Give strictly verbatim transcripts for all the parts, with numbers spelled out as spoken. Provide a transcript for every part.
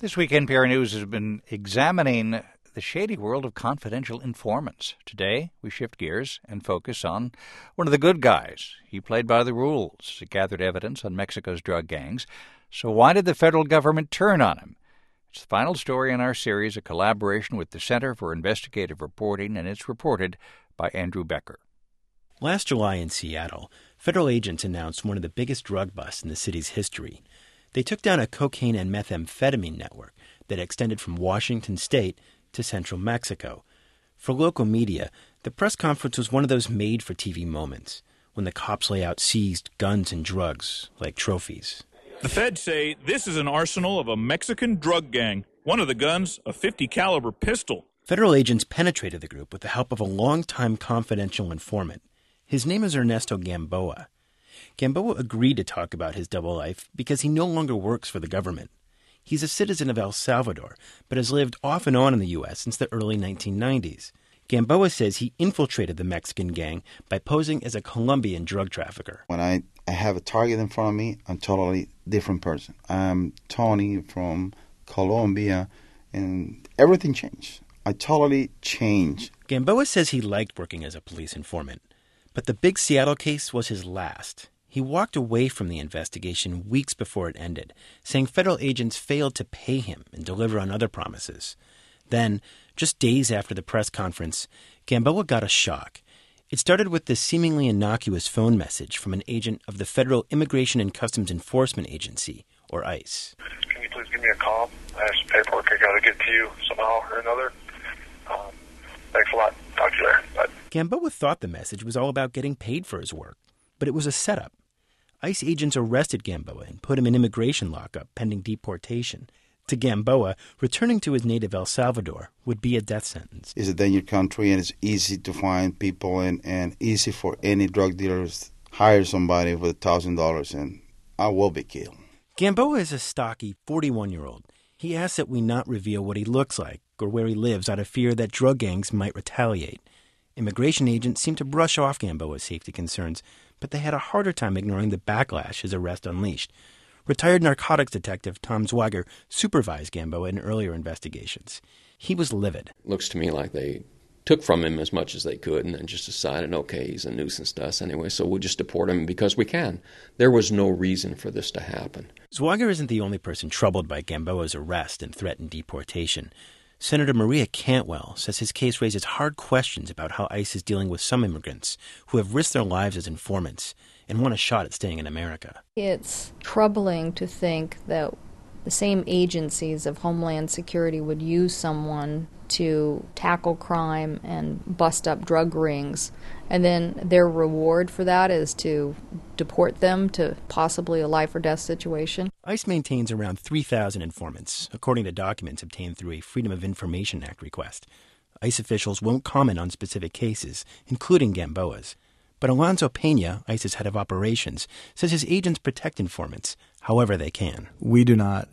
This week, N P R News has been examining the shady world of confidential informants. Today, we shift gears and focus on one of the good guys. He played by the rules. He gathered evidence on Mexico's drug gangs. So why did the federal government turn on him? It's the final story in our series, a collaboration with the Center for Investigative Reporting, and it's reported by Andrew Becker. Last July in Seattle, federal agents announced one of the biggest drug busts in the city's history. They took down a cocaine and methamphetamine network that extended from Washington state to central Mexico. For local media, the press conference was one of those made-for-T V moments, when the cops lay out seized guns and drugs like trophies. The feds say this is an arsenal of a Mexican drug gang. One of the guns, a fifty caliber pistol. Federal agents penetrated the group with the help of a longtime confidential informant. His name is Ernesto Gamboa. Gamboa agreed to talk about his double life because he no longer works for the government. He's a citizen of El Salvador, but has lived off and on in the U S since the early nineteen nineties. Gamboa says he infiltrated the Mexican gang by posing as a Colombian drug trafficker. When I, I have a target in front of me, I'm a totally different person. I'm Tony from Colombia, and everything changed. I totally changed. Gamboa says he liked working as a police informant, but the big Seattle case was his last. He walked away from the investigation weeks before it ended, saying federal agents failed to pay him and deliver on other promises. Then, just days after the press conference, Gamboa got a shock. It started with this seemingly innocuous phone message from an agent of the Federal Immigration and Customs Enforcement Agency, or ICE. Can you please give me a call? I have some paperwork I got to get to you somehow or another. Um, thanks a lot. Talk to you later. Bye. Gamboa thought the message was all about getting paid for his work, but it was a setup. ICE agents arrested Gamboa and put him in immigration lockup pending deportation. To Gamboa, returning to his native El Salvador would be a death sentence. It's a dangerous country, and it's easy to find people, and, and easy for any drug dealers to hire somebody with one thousand dollars, and I will be killed. Gamboa is a stocky forty-one-year-old. He asks that we not reveal what he looks like or where he lives out of fear that drug gangs might retaliate. Immigration agents seem to brush off Gamboa's safety concerns, but they had a harder time ignoring the backlash his arrest unleashed. Retired narcotics detective Tom Zwager supervised Gamboa in earlier investigations. He was livid. Looks to me like they took from him as much as they could and then just decided, okay, he's a nuisance to us anyway, so we'll just deport him because we can. There was no reason for this to happen. Zwager isn't the only person troubled by Gamboa's arrest and threatened deportation. Senator Maria Cantwell says his case raises hard questions about how ICE is dealing with some immigrants who have risked their lives as informants and want a shot at staying in America. It's troubling to think that the same agencies of Homeland Security would use someone to tackle crime and bust up drug rings, and then their reward for that is to deport them to possibly a life or death situation. ICE maintains around three thousand informants, according to documents obtained through a Freedom of Information Act request. ICE officials won't comment on specific cases, including Gamboa's. But Alonzo Pena, ICE's head of operations, says his agents protect informants however they can. We do not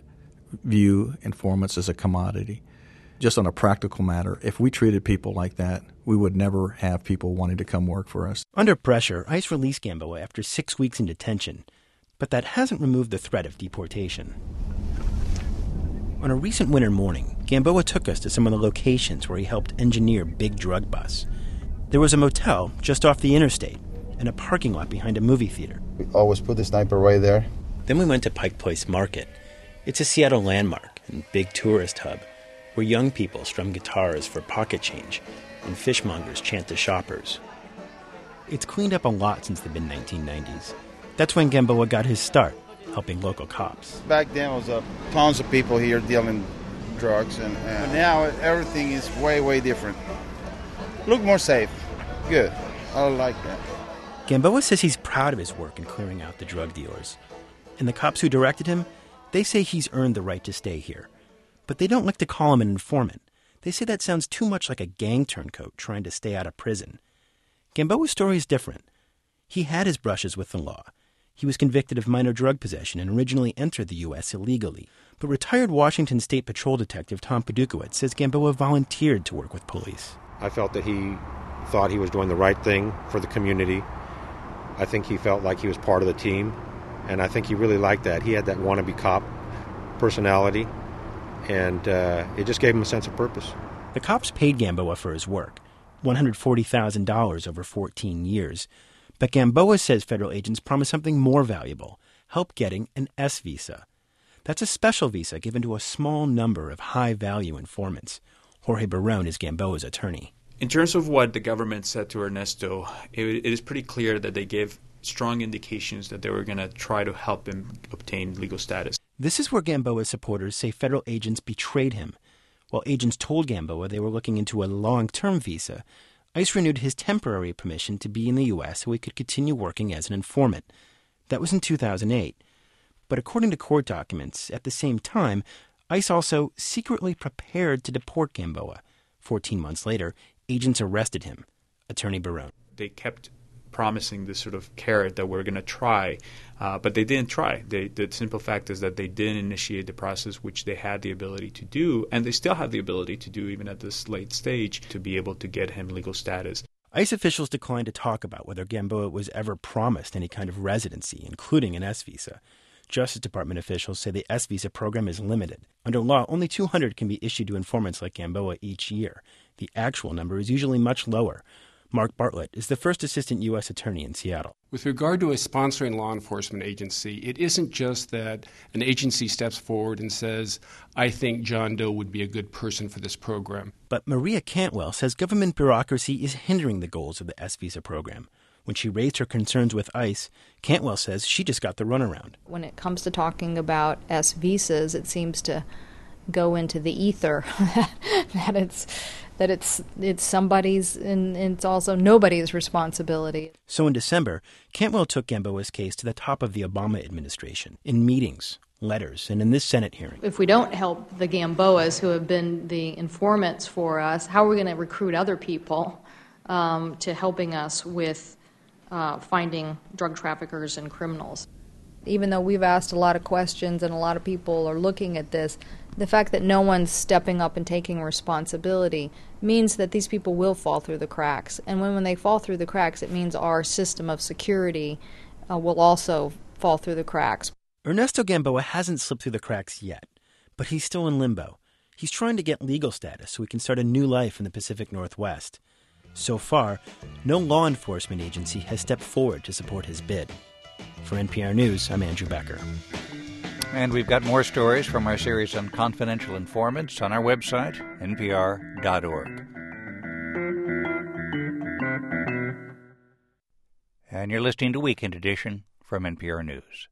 view informants as a commodity. Just on a practical matter, if we treated people like that, we would never have people wanting to come work for us. Under pressure, ICE released Gamboa after six weeks in detention, but that hasn't removed the threat of deportation. On a recent winter morning, Gamboa took us to some of the locations where he helped engineer big drug busts. There was a motel just off the interstate and a parking lot behind a movie theater. We always put the sniper right there. Then we went to Pike Place Market. It's a Seattle landmark and big tourist hub where young people strum guitars for pocket change and fishmongers chant to shoppers. It's cleaned up a lot since the mid nineteen nineties. That's when Gamboa got his start, helping local cops. Back then, was uh, tons of people here dealing drugs, and, and now everything is way, way different. Look more safe. Good. I like that. Gamboa says he's proud of his work in clearing out the drug dealers. And the cops who directed him, they say he's earned the right to stay here. But they don't like to call him an informant. They say that sounds too much like a gang turncoat trying to stay out of prison. Gamboa's story is different. He had his brushes with the law. He was convicted of minor drug possession and originally entered the U S illegally. But retired Washington State Patrol Detective Tom Padukowicz says Gamboa volunteered to work with police. I felt that he thought he was doing the right thing for the community. I think he felt like he was part of the team, and I think he really liked that. He had that wannabe cop personality, and uh, it just gave him a sense of purpose. The cops paid Gamboa for his work, one hundred forty thousand dollars over fourteen years. But Gamboa says federal agents promised something more valuable, help getting an S visa. That's a special visa given to a small number of high-value informants. Jorge Barron is Gamboa's attorney. In terms of what the government said to Ernesto, it, it is pretty clear that they gave strong indications that they were going to try to help him obtain legal status. This is where Gamboa's supporters say federal agents betrayed him. While agents told Gamboa they were looking into a long-term visa, ICE renewed his temporary permission to be in the U S so he could continue working as an informant. That was in two thousand eight. But according to court documents, at the same time, ICE also secretly prepared to deport Gamboa. Fourteen months later, agents arrested him. Attorney Barron. They kept promising this sort of carrot that we're going to try, uh, but they didn't try. They, the simple fact is that they didn't initiate the process, which they had the ability to do, and they still have the ability to do even at this late stage to be able to get him legal status. ICE officials declined to talk about whether Gamboa was ever promised any kind of residency, including an S visa. Justice Department officials say the S visa program is limited. Under law, only two hundred can be issued to informants like Gamboa each year. The actual number is usually much lower. Mark Bartlett is the first assistant U S attorney in Seattle. With regard to a sponsoring law enforcement agency, it isn't just that an agency steps forward and says, I think John Doe would be a good person for this program. But Maria Cantwell says government bureaucracy is hindering the goals of the S visa program. When she raised her concerns with ICE, Cantwell says she just got the runaround. When it comes to talking about S visas, it seems to go into the ether that it's that it's it's somebody's and it's also nobody's responsibility. So in December, Cantwell took Gamboa's case to the top of the Obama administration in meetings, letters, and in this Senate hearing. If we don't help the Gamboas who have been the informants for us, how are we going to recruit other people um, to helping us with uh, finding drug traffickers and criminals? Even though we've asked a lot of questions and a lot of people are looking at this, the fact that no one's stepping up and taking responsibility means that these people will fall through the cracks. And when, when they fall through the cracks, it means our system of security uh, will also fall through the cracks. Ernesto Gamboa hasn't slipped through the cracks yet, but he's still in limbo. He's trying to get legal status so he can start a new life in the Pacific Northwest. So far, no law enforcement agency has stepped forward to support his bid. For N P R News, I'm Andrew Becker. And we've got more stories from our series on confidential informants on our website, N P R dot org. And you're listening to Weekend Edition from N P R News.